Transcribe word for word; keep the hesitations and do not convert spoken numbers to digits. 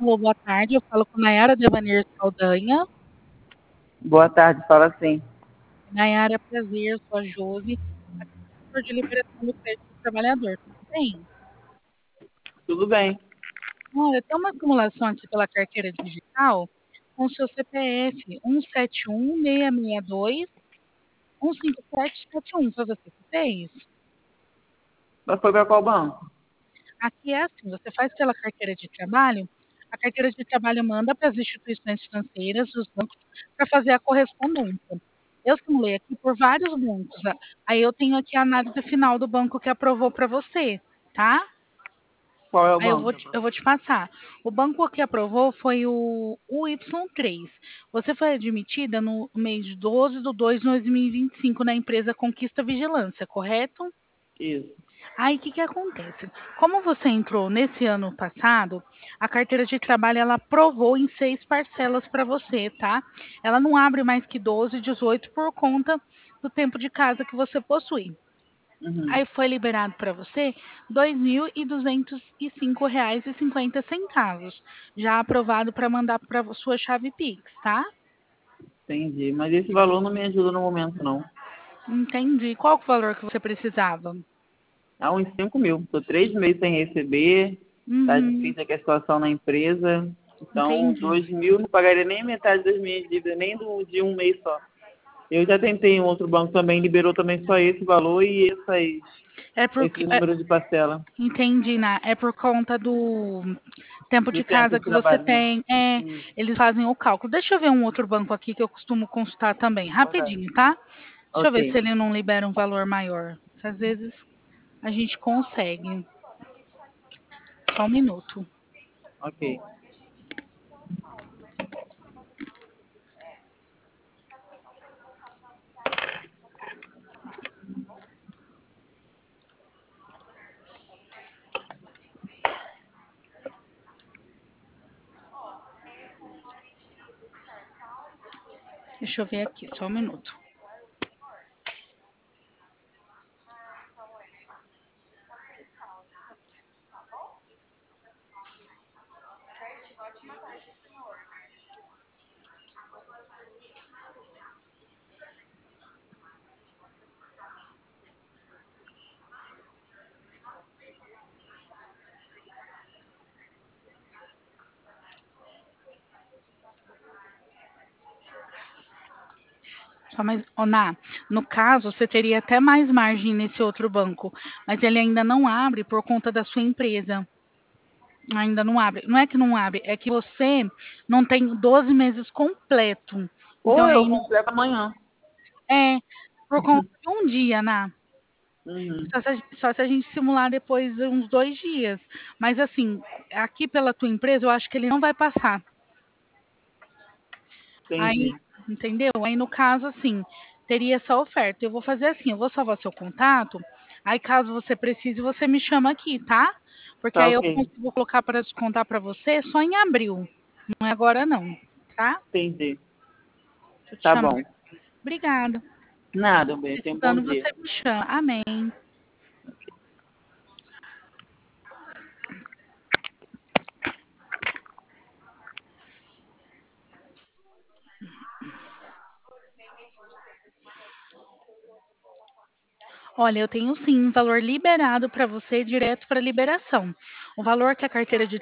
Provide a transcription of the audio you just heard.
Alô, boa tarde. Eu falo com Nayara Devanir Saldanha. Boa tarde, fala assim. Nayara, prazer, sou a Josi, assessor de liberação do crédito do trabalhador. Tudo bem? Tudo bem? Olha, tem uma acumulação aqui pela carteira digital com o seu C P F um sete um, seis seis dois, um cinco sete sete um. Foi você que fez? Mas foi para qual banco? Aqui é assim, você faz pela carteira de trabalho, a carteira de trabalho manda para as instituições financeiras, os bancos, para fazer a correspondência. Eu simulei aqui por vários bancos. a- Aí eu tenho aqui a análise final do banco que aprovou para você, tá? Qual é o Aí eu vou banco? te, eu vou te passar. O banco que aprovou foi o U Y três. Você foi admitida no mês de doze de dois de dois mil e vinte e cinco na empresa Conquista Vigilância, correto? Isso. Aí, o que que acontece? Como você entrou nesse ano passado, a carteira de trabalho ela aprovou em seis parcelas para você, tá? Ela não abre mais que doze, dezoito por conta do tempo de casa que você possui. Uhum. Aí foi liberado para você dois mil e duzentos e cinco reais e cinquenta centavos, já aprovado para mandar para sua chave Pix, tá? Entendi. Mas esse valor não me ajuda no momento, não. Entendi. Qual que é o valor que você precisava? Há uns cinco mil. Estou três meses sem receber. Tá Uhum, difícil aqui a situação na empresa. Então, entendi. dois mil não pagaria nem metade das minhas dívidas, nem do, de um mês só. Eu já tentei em outro banco também, liberou também só esse valor e essas, É porque, esse é, número de parcela. entendi, né? É por conta do tempo Do de tempo casa de que você trabalho, né? tem. É, Isso. eles fazem o cálculo. Deixa eu ver um outro banco aqui que eu costumo consultar também, rapidinho, tá? Deixa eu ver se Ok. ele não libera um valor maior. Que às vezes a gente consegue. Só um minuto. Ok. Deixa eu ver aqui, só um minuto. Só mais, Oná, no caso, você teria até mais margem nesse outro banco, mas ele ainda não abre por conta da sua empresa. Ainda não abre. Não é que não abre, é que você não tem doze meses completo. Então, Ou eu aí, completo amanhã. é por conta de um dia, Ná. Uhum. Só se, a, só se a gente simular depois de uns dois dias. Mas, assim, aqui pela tua empresa, eu acho que ele não vai passar. Aí, Entendi. entendeu? Aí, no caso, assim, teria essa oferta. Eu vou fazer assim, eu vou salvar seu contato. Aí, caso você precise, você me chama aqui, tá? Porque Tá aí eu ok. consigo colocar para descontar para você só em abril. Não é agora, não, tá? Entendi. Deixa eu te Tá chamar. bom. Obrigada. Nada, bem. Tenha um bom Precisando, dia. você me chama. Amém. Olha, eu tenho sim um valor liberado para você direto para liberação. O valor que a carteira de